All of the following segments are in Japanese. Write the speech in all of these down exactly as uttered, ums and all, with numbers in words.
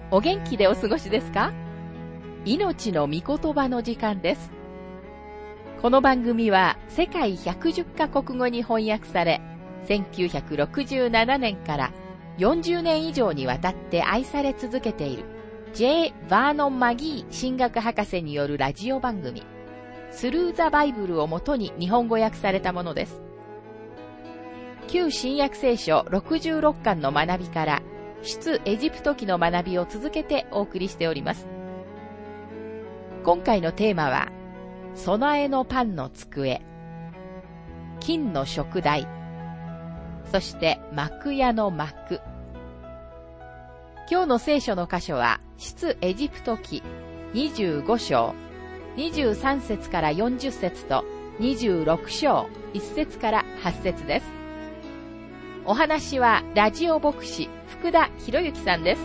お元気でお過ごしですか？命の御言葉の時間です。この番組は世界ひゃくじゅっカ国語に翻訳され、せんきゅうひゃくろくじゅうななねんからよんじゅうねん以上にわたって愛され続けている J. バーノン・マギー神学博士によるラジオ番組、スルー・ザ・バイブルをもとに日本語訳されたものです。旧新約聖書ろくじゅうろっかんの学びから出エジプト記の学びを続けてお送りしております。今回のテーマは、備えのパンの机、金の食台、そして幕屋の幕。今日の聖書の箇所は、出エジプト記にじゅうご章、にじゅうさん節からよんじゅっ節とにじゅうろく章いち節からはち節です。お話はラジオ牧師福田博之さんです。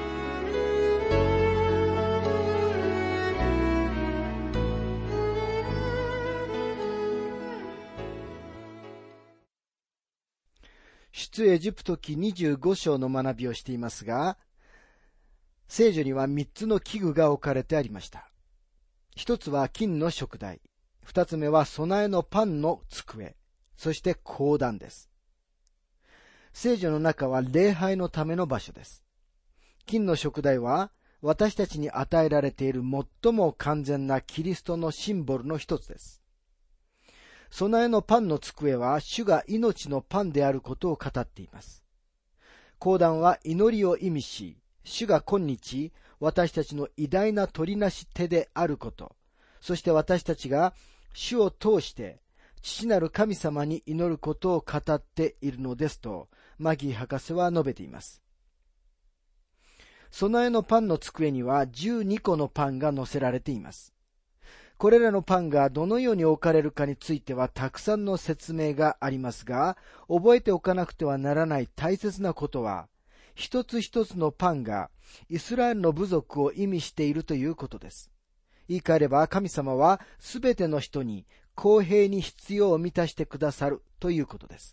出エジプト記にじゅうご章の学びをしていますが、聖書にはみっつの器具が置かれてありました。一つは金の食台、二つ目は備えのパンの机、そして香壇です。聖書の中は礼拝のための場所です。金の食台は私たちに与えられている最も完全なキリストのシンボルの一つです。備えのパンの机は主が命のパンであることを語っています。香壇は祈りを意味し、主が今日私たちの偉大な取りなし手であること、そして私たちが主を通して父なる神様に祈ることを語っているのですと、マギー博士は述べています。備えのパンの机にはじゅうにこのパンが乗せられています。これらのパンがどのように置かれるかについてはたくさんの説明がありますが、覚えておかなくてはならない大切なことは、一つ一つのパンがイスラエルの部族を意味しているということです。言い換えれば、神様はすべての人に公平に必要を満たしてくださるということです。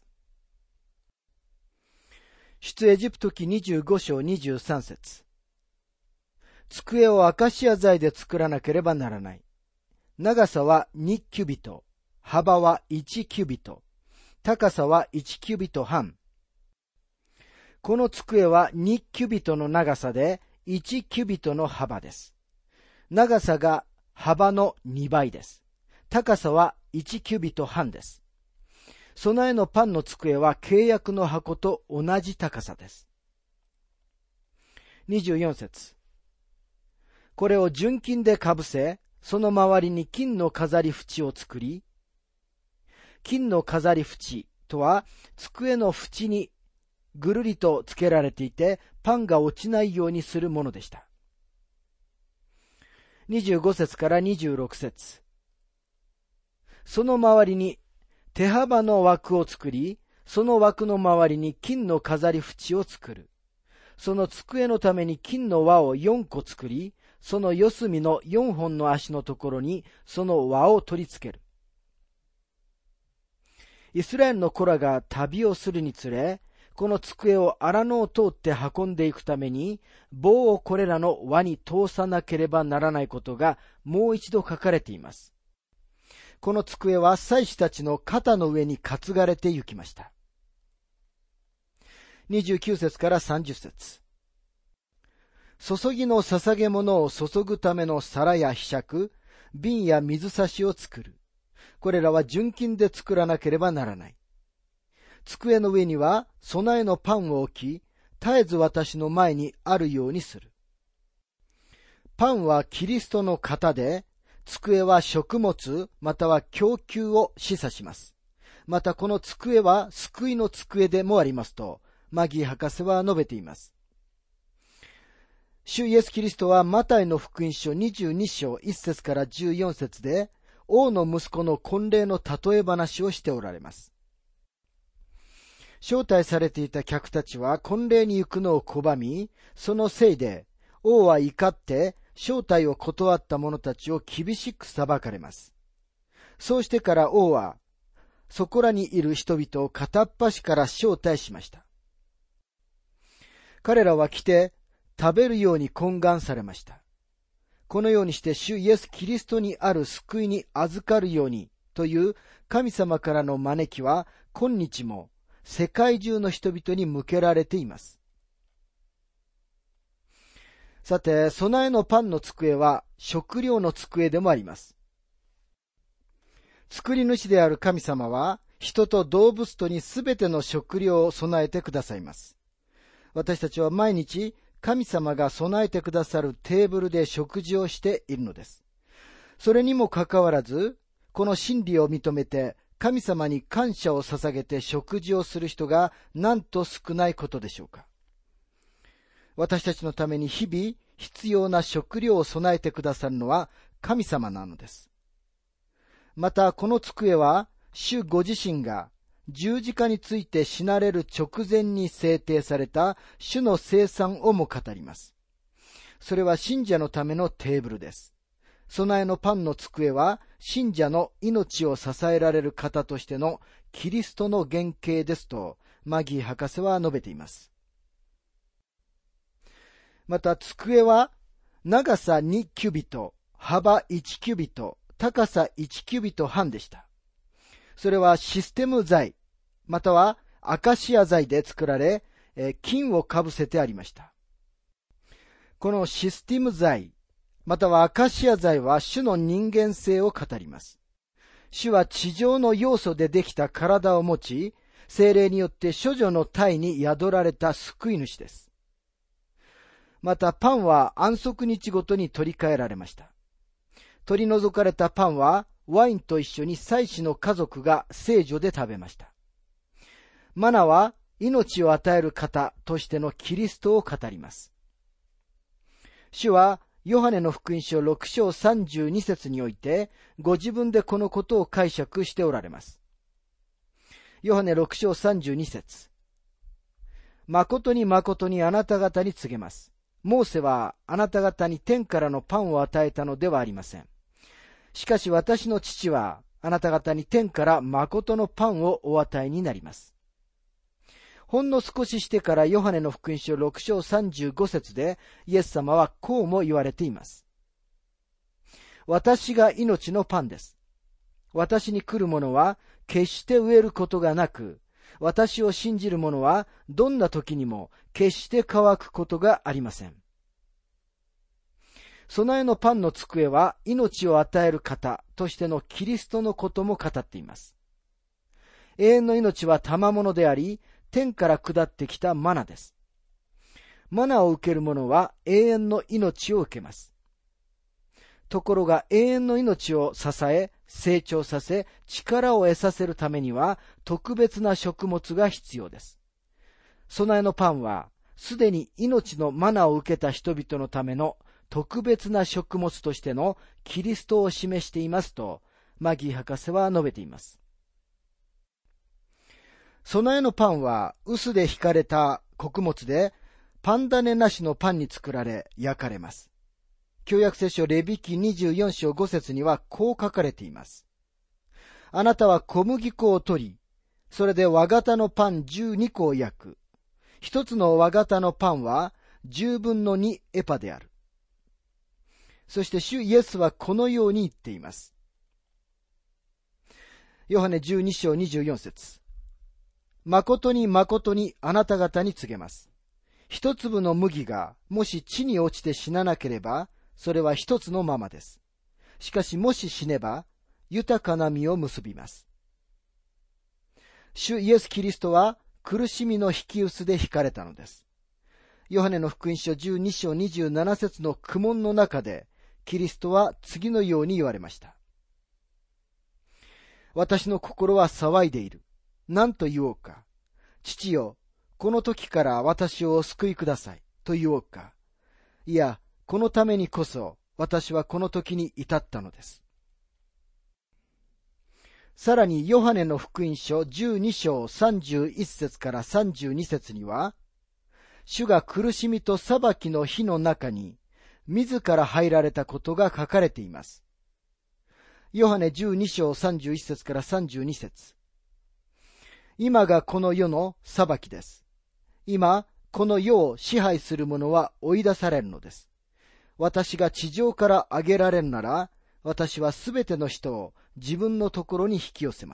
出エジプト記にじゅうご章にじゅうさん節。机をアカシア材で作らなければならない。長さはにキュビト、幅はいちキュビト、高さはいちキュビト半。この机はにキュビトの長さでいちキュビトの幅です。長さが幅のにばいです。高さはいちキュビト半です。備えのパンの机は契約の箱と同じ高さです。にじゅうよん節。これを純金でかぶせ、その周りに金の飾り縁を作り、金の飾り縁とは机の縁にぐるりとつけられていて、パンが落ちないようにするものでした。にじゅうご節からにじゅうろく節。その周りに手幅の枠を作り、その枠の周りに金の飾り縁を作る。その机のために金の輪をよんこ作り、その四隅のよんほんの足のところにその輪を取り付ける。イスラエルの子らが旅をするにつれ、この机を荒野を通って運んでいくために、棒をこれらの輪に通さなければならないことがもう一度書かれています。この机は祭司たちの肩の上に担がれて行きました。にじゅうきゅう節からさんじゅう節。注ぎの捧げ物を注ぐための皿や柄杓、瓶や水差しを作る。これらは純金で作らなければならない。机の上には備えのパンを置き、絶えず私の前にあるようにする。パンはキリストの型で、机は食物または供給を示唆します。またこの机は救いの机でもありますと、マギー博士は述べています。主イエスキリストはマタイの福音書にじゅうに章いち節からじゅうよん節で、王の息子の婚礼の例え話をしておられます。招待されていた客たちは婚礼に行くのを拒み、そのせいで王は怒って招待を断った者たちを厳しく裁かれます。そうしてから王はそこらにいる人々を片っ端から招待しました。彼らは来て食べるように懇願されました。このようにして主イエス・キリストにある救いに預かるようにという神様からの招きは今日も世界中の人々に向けられています。さて、備えのパンの机は食料の机でもあります。作り主である神様は人と動物とにすべての食料を備えてくださいます。私たちは毎日神様が備えてくださるテーブルで食事をしているのです。それにもかかわらず、この真理を認めて神様に感謝を捧げて食事をする人がなんと少ないことでしょうか。私たちのために日々必要な食料を備えてくださるのは神様なのです。またこの机は主ご自身が十字架について死なれる直前に制定された主の聖餐をも語ります。それは信者のためのテーブルです。備えのパンの机は信者の命を支えられる方としてのキリストの原型ですとマギー博士は述べています。また机は長さにキュビト、幅いちキュビト、高さいちキュビト半でした。それはシステム材、またはアカシア材で作られ、金をかぶせてありました。このシステム材、またはアカシア材は主の人間性を語ります。主は地上の要素でできた体を持ち、聖霊によって処女の体に宿られた救い主です。またパンは安息日ごとに取り替えられました。取り除かれたパンはワインと一緒に祭司の家族が聖所で食べました。マナは命を与える方としてのキリストを語ります。主はヨハネの福音書ろく章さんじゅうに節においてご自分でこのことを解釈しておられます。ヨハネろく章さんじゅうに節。誠に誠にあなた方に告げます。モーセはあなた方に天からのパンを与えたのではありません。しかし私の父はあなた方に天から誠のパンをお与えになります。ほんの少ししてからヨハネの福音書ろく章さんじゅうご節でイエス様はこうも言われています。私が命のパンです。私に来る者は決して飢えることがなく、私を信じる者はどんな時にも決して乾くことがありません。備えのパンの机は命を与える方としてのキリストのことも語っています。永遠の命は賜物であり、天から下ってきたマナです。マナを受ける者は永遠の命を受けます。ところが永遠の命を支え、成長させ、力を得させるためには特別な食物が必要です。備えのパンはすでに命のマナを受けた人々のための特別な食物としてのキリストを示していますとマギー博士は述べています。備えのパンは臼でひかれた穀物でパン種なしのパンに作られ焼かれます。旧約聖書レビ記にじゅうよん章ご節にはこう書かれています。あなたは小麦粉を取り、それで和型のパンじゅうに個を焼く。一つの和型のパンはじゅうぶんのにエパである。そして主イエスはこのように言っています。ヨハネじゅうに章にじゅうよん節。誠に誠にあなた方に告げます。一粒の麦がもし地に落ちて死ななければ、それは一つのままです。しかしもし死ねば、豊かな実を結びます。主イエス・キリストは苦しみの引き臼で引かれたのです。ヨハネの福音書じゅうに章にじゅうなな節の苦悶の中で、キリストは次のように言われました。私の心は騒いでいる。何と言おうか。父よ、この時から私をお救いください。と言おうか。いや、このためにこそ私はこの時に至ったのです。さらにヨハネの福音書じゅうに章さんじゅういち節からさんじゅうに節には、主が苦しみと裁きの火の中に自ら入られたことが書かれています。ヨハネじゅうに章さんじゅういち節からさんじゅうに節。今がこの世の裁きです。今、 この世を支配する者は追い出されるのです。私が地上から上げられるなら、私はすべての人を自分のところに引き寄せます。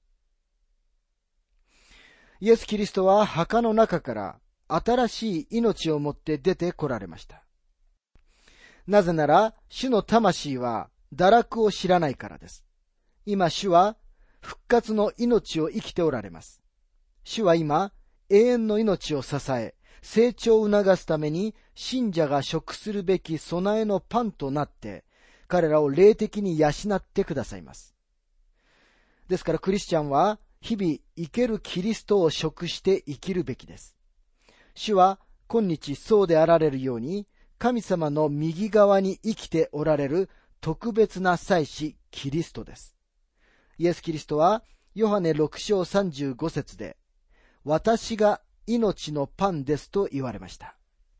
イエス・キリストは墓の中から新しい命を持って出て来られました。なぜなら、主の魂は堕落を知らないからです。今、主は復活の命を生きておられます。主は今、永遠の命を支え、成長を促すために信者が食するべき備えのパンとなって、彼らを霊的に養ってくださいます。ですからクリスチャンは日々生けるキリストを食して生きるべきです。主は今日そうであられるように、神様の右側に生きておられる特別な祭司キリストです。イエス・キリストはヨハネろく章さんじゅうご節で、私が命のパンですと言われました。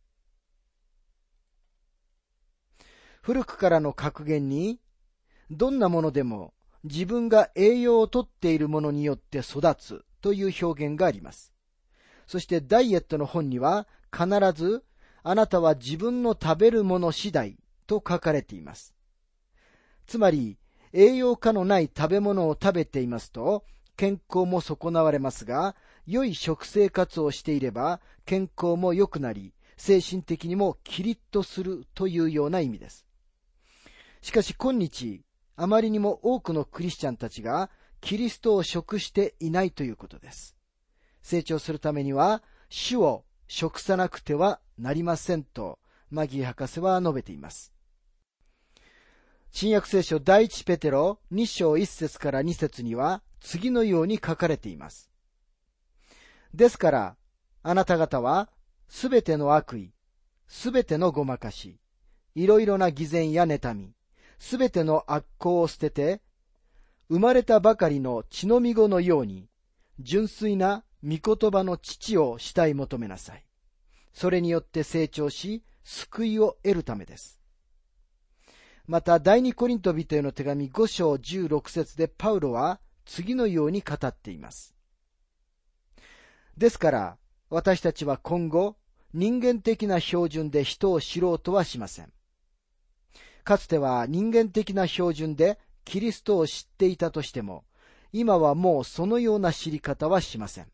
古くからの格言に、どんなものでも自分が栄養をとっているものによって育つという表現があります。そしてダイエットの本には必ず、あなたは自分の食べるもの次第と書かれています。つまり、栄養価のない食べ物を食べていますと、健康も損なわれますが、良い食生活をしていれば、健康も良くなり、精神的にもキリッとするというような意味です。しかし今日、あまりにも多くのクリスチャンたちが、キリストを食していないということです。成長するためには、主を食さなくてはなりませんと、マギー博士は述べています。新約聖書第一ペテロに章いち節からに節には、次のように書かれています。ですから、あなた方は、すべての悪意、すべてのごまかし、いろいろな偽善や妬み、すべての悪行を捨てて、生まれたばかりの血のみ子のように、純粋な御言葉の父を慕い求めなさい。それによって成長し、救いを得るためです。また、第二コリント人への手紙ご章じゅうろく節でパウロは次のように語っています。ですから、私たちは今後、人間的な標準で人を知ろうとはしません。かつては人間的な標準でキリストを知っていたとしても、今はもうそのような知り方はしません。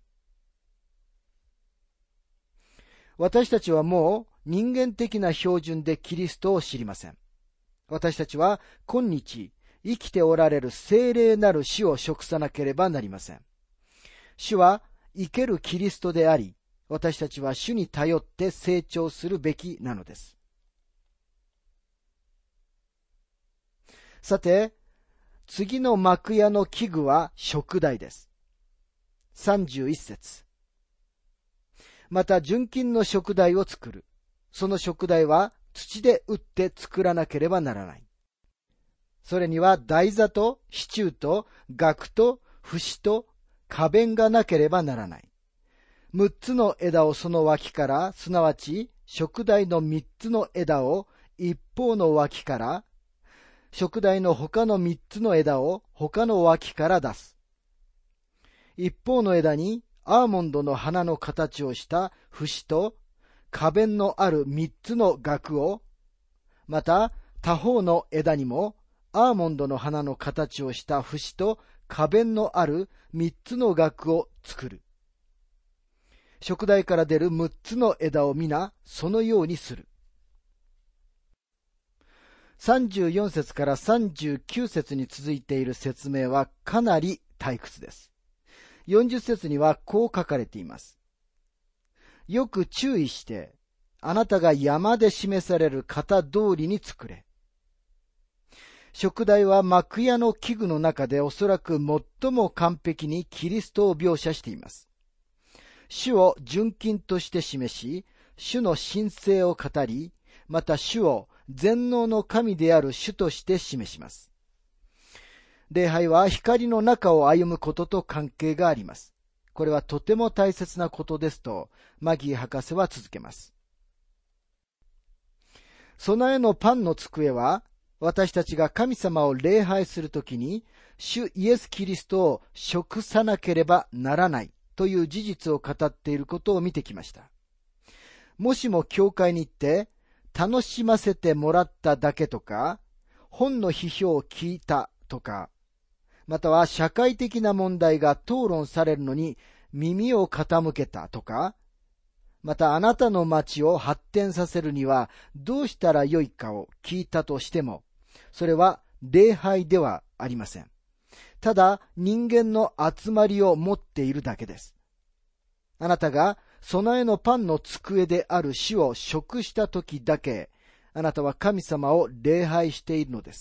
私たちはもう人間的な標準でキリストを知りません。私たちは今日生きておられる聖霊なる主を食さなければなりません。主は生けるキリストであり、私たちは主に頼って成長するべきなのです。さて、次の幕屋の器具は食台です。さんじゅういち節。また純金の食台を作る。その食台は土で打って作らなければならない。それには台座と支柱と額と節と花弁がなければならない。六つの枝をその脇から、すなわち食台の三つの枝を一方の脇から、食台の他の三つの枝を他の脇から出す。一方の枝にアーモンドの花の形をした節と花弁のある三つの額を、また他方の枝にもアーモンドの花の形をした節と花弁のある三つの額を作る。食台から出る六つの枝を皆そのようにする。さんじゅうよん節からさんじゅうきゅう節に続いている説明はかなり退屈です。よんじゅう節にはこう書かれています。よく注意して、あなたが山で示される型通りに作れ。食台は幕屋の器具の中でおそらく最も完璧にキリストを描写しています。主を純金として示し、主の神聖を語り、また主を全能の神である主として示します。礼拝は光の中を歩むことと関係があります。これはとても大切なことですと、マギー博士は続けます。備えのパンの机は、私たちが神様を礼拝するときに、主イエス・キリストを食さなければならないという事実を語っていることを見てきました。 もしも教会に行って楽しませてもらっただけとか、本の批評を聞いたとか、または社会的な問題が討論されるのに耳を傾けたとか、またあなたの町を発展させるにはどうしたらよいかを聞いたとしても、それは礼拝ではありません。ただ人間の集まりを持っているだけです。あなたが備えのパンの机である主を食したときだけ、あなたは神様を礼拝しているのです。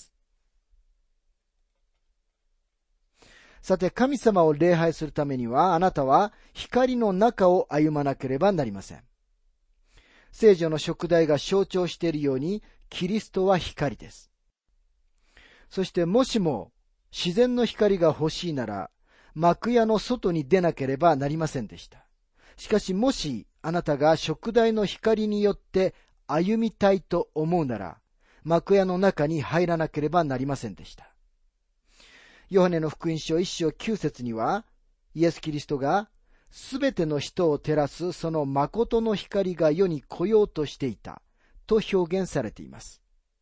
さて、神様を礼拝するためには、あなたは光の中を歩まなければなりません。聖女の食材が象徴しているように、キリストは光です。そしてもしも自然の光が欲しいなら、幕屋の外に出なければなりませんでした。しかしもしあなたが食材の光によって歩みたいと思うなら、幕屋の中に入らなければなりませんでした。ヨハネの福音書一章九節には、イエス・キリストがすべての人を照らすその誠の光が世に来ようとしていたと表現されています。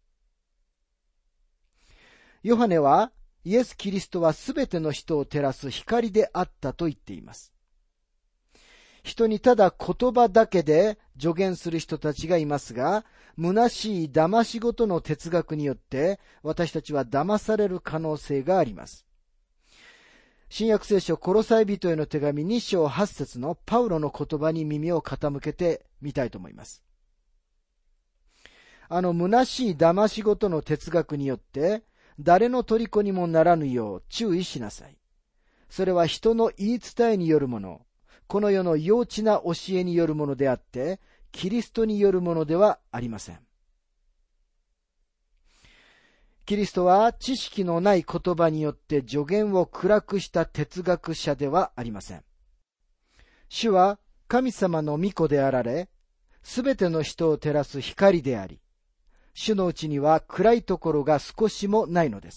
ヨハネはイエス・キリストはすべての人を照らす光であったと言っています。人にただ言葉だけで助言する人たちがいますが、虚しい騙し事の哲学によって私たちは騙される可能性があります。新約聖書コロサイ人への手紙に章はち節のパウロの言葉に耳を傾けてみたいと思います。あの虚しい騙し事の哲学によって誰の虜にもならぬよう注意しなさい。それは人の言い伝えによるもの、この世の幼稚な教えによるものであって、キリストによるものではありません。キリストは知識のない言葉によって助言を暗くした哲学者ではありません。主は神様の御子であられ、すべての人を照らす光であり、主のうちには暗いところが少しもないのです。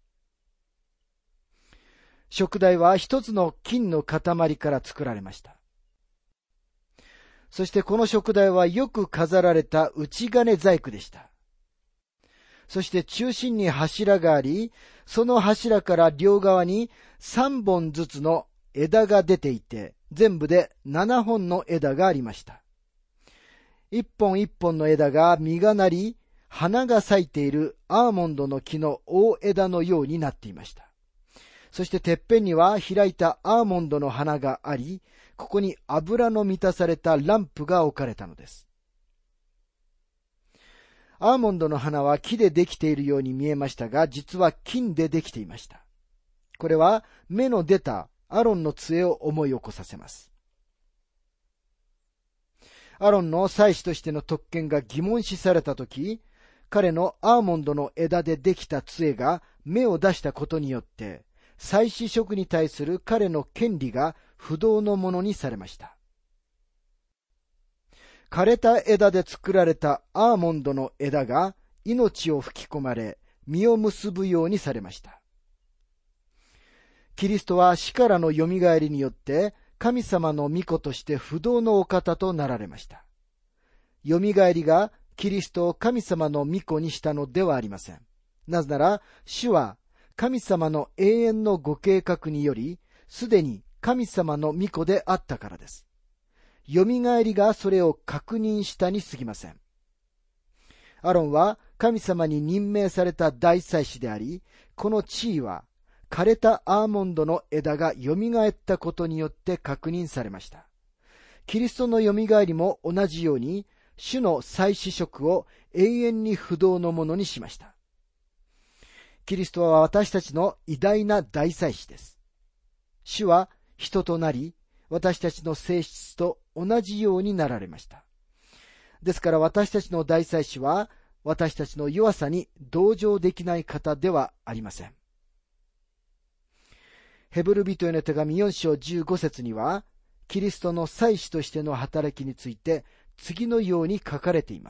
食材は一つの金の塊から作られました。そしてこの食材はよく飾られた内金細工でした。そして中心に柱があり、その柱から両側に三本ずつの枝が出ていて、全部で七本の枝がありました。一本一本の枝が実がなり、花が咲いているアーモンドの木の大枝のようになっていました。そしててっぺんには開いたアーモンドの花があり、ここに油の満たされたランプが置かれたのです。アーモンドの花は木でできているように見えましたが、実は金でできていました。これは芽の出たアロンの杖を思い起こさせます。アロンの祭司としての特権が疑問視されたとき、彼のアーモンドの枝でできた杖が芽を出したことによって、祭司職に対する彼の権利が不動のものにされました。枯れた枝で作られたアーモンドの枝が命を吹き込まれ、実を結ぶようにされました。キリストは死からのよみがえりによって神様の御子として不動のお方となられました。よみがえりがキリストを神様の御子にしたのではありません。なぜなら、主は神様の永遠のご計画により、すでに神様の御子であったからです。よみがえりがそれを確認したに過ぎません。アロンは神様に任命された大祭司であり、この地位は枯れたアーモンドの枝がよみがえったことによって確認されました。キリストのよみがえりも同じように、主の祭司職を永遠に不動のものにしました。キリストは私たちの偉大な大祭司です。主は人となり、私たちの性質と同じようになられました。ですから私たちの大祭司は、私たちの弱さに同情できない方ではありません。ヘブル人への手紙よん章じゅうご節には、キリストの祭司としての働きについて次のように書かれています。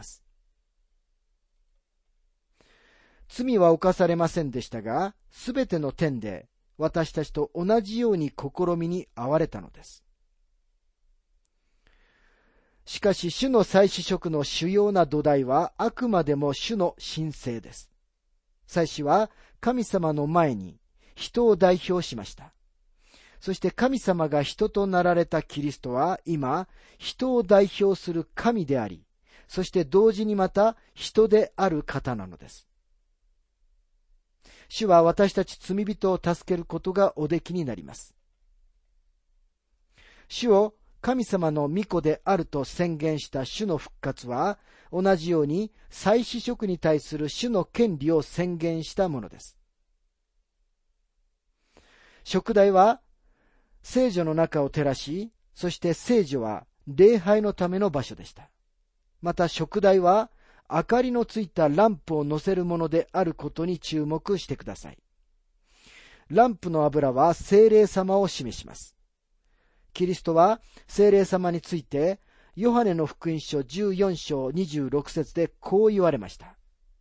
罪は犯されませんでしたが、すべての点で私たちと同じように試みに遭われたのです。 しかし主の祭司職の主要な土台はあくまでも主の神聖です。祭司は神様の前に人を代表しました。そして神様が人となられたキリストは今、人を代表する神であり、そして同時にまた人である方なのです。主は私たち罪人を助けることがおできになります。主を神様の御子であると宣言した主の復活は、同じように祭司職に対する主の権利を宣言したものです。職代は聖女の中を照らし、そして聖女は礼拝のための場所でした。また職代は明かりのついたランプを乗せるものであることに注目してください。ランプの油は聖霊様を示します。キリストは聖霊様についてヨハネの福音書じゅうよん章にじゅうろく節でこう言われました。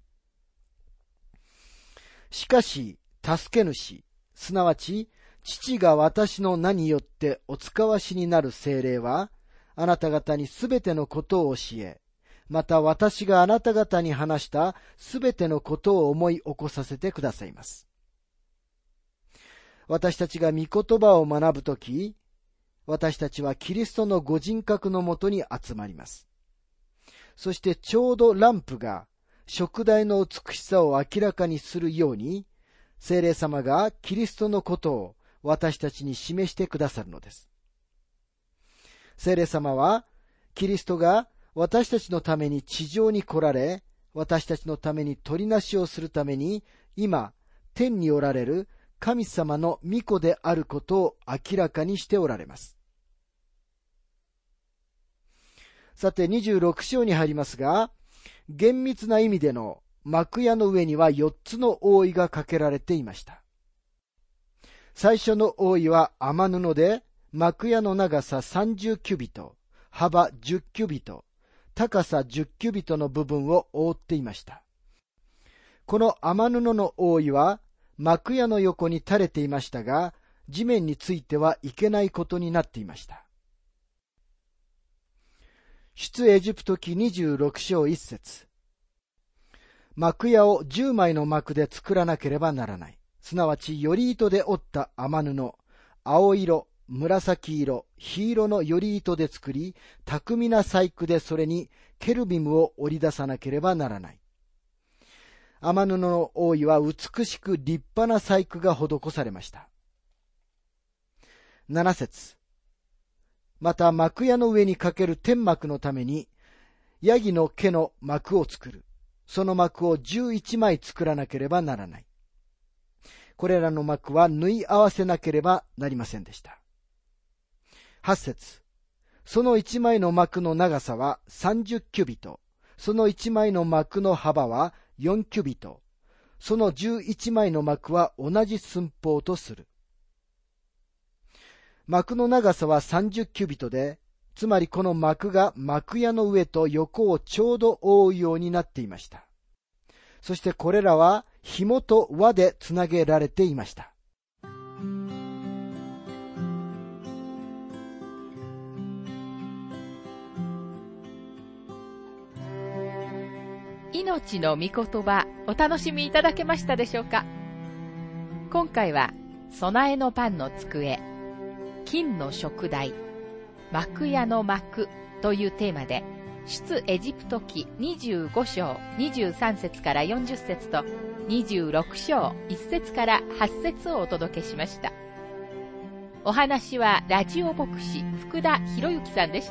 しかし助け主、すなわち父が私の名によってお使わしになる聖霊は、あなた方にすべてのことを教え、また私があなた方に話したすべてのことを思い起こさせてくださいます。私たちが御言葉を学ぶとき、私たちはキリストのご人格のもとに集まります。そしてちょうどランプが職代の美しさを明らかにするように、聖霊様がキリストのことを私たちに示してくださるのです。聖霊様は、キリストが私たちのために地上に来られ、私たちのために取りなしをするために、今、天におられる神様の御子であることを明らかにしておられます。さて、にじゅうろく章に入りますが、厳密な意味での幕屋の上にはよっつの覆いがかけられていました。最初の覆いは雨布で、幕屋の長ささんじゅうキュビト、幅じゅっキュビト、高さじゅっキュビトの部分を覆っていました。この雨布の覆いは幕屋の横に垂れていましたが、地面についてはいけないことになっていました。出エジプト記にじゅうろく章いち節。幕屋をじゅうまいの幕で作らなければならない。すなわち、より糸で織った雨布、青色、紫色、黄色のより糸で作り、巧みな細工でそれにケルビムを織り出さなければならない。雨布の覆いは美しく立派な細工が施されました。なな節。また幕屋の上にかける天幕のために、ヤギの毛の幕を作る。その幕をじゅういちまい作らなければならない。これらの幕は縫い合わせなければなりませんでした。はち節。そのいちまいの幕の長さはさんじゅっキュビト。そのいちまいの幕の幅はよんキュビト。そのじゅういちまいの幕は同じ寸法とする。幕の長さはさんじゅっキュビトで、つまりこの幕が幕屋の上と横をちょうど覆うようになっていました。そしてこれらは紐と輪でつなげられていました。 命の御言葉、お楽しみいただけましたでしょうか。今回は備えのパンの机、金の燭台、幕屋の幕というテーマで、出エジプト記にじゅうご章にじゅうさん節からよんじゅっ節とにじゅうろく章いち節からはち節をお届けしました。お話はラジオ牧師福田博之さんでした。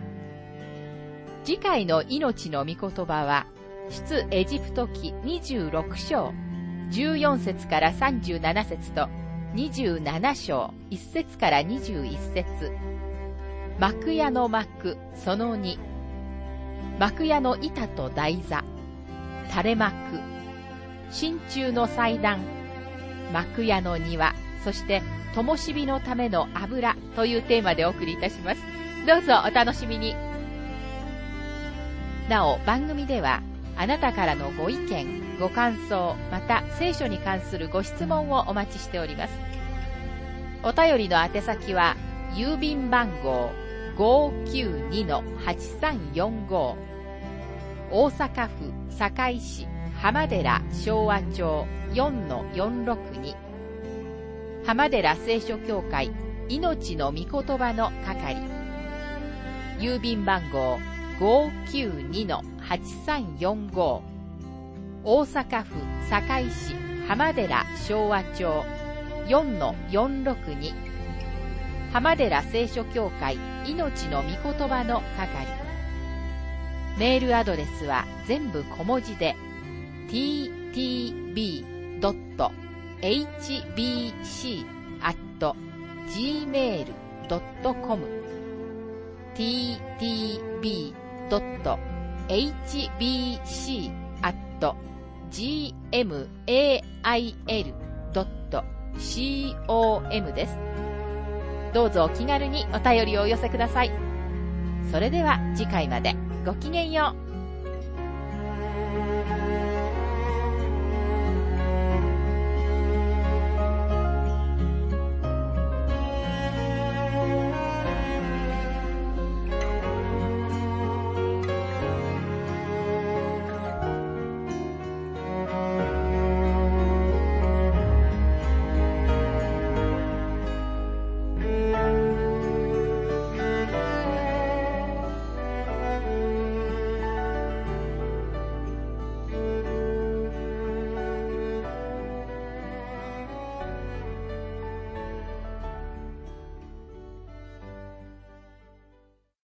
次回の命の御言葉は、出エジプト記にじゅうろく章じゅうよん節からさんじゅうなな節とにじゅうなな章いち節からにじゅういち節、幕屋の幕そのに、幕屋の板と台座、垂れ幕、真鍮の祭壇、幕屋の庭、そして灯火のための油というテーマでお送りいたします。どうぞお楽しみに。なお番組ではあなたからのご意見、ご感想、また聖書に関するご質問をお待ちしております。お便りの宛先は郵便番号ごーきゅうにのはちさんよんご、大阪府堺市浜寺昭和町 よんのよんろくに、浜寺聖書協会命の御言葉の係、郵便番号 ごーきゅうにのはちさんよんご、大阪府堺市浜寺昭和町 よんのよんろくに、浜寺聖書協会命の御言葉の係。メールアドレスは全部小文字で ティーティービードットエイチビーシー アット ジーメール ドットコム ティーティービードットエイチビーシー アット ジーメール ドットコム です。どうぞお気軽にお便りをお寄せください。それでは次回までごきげんよう。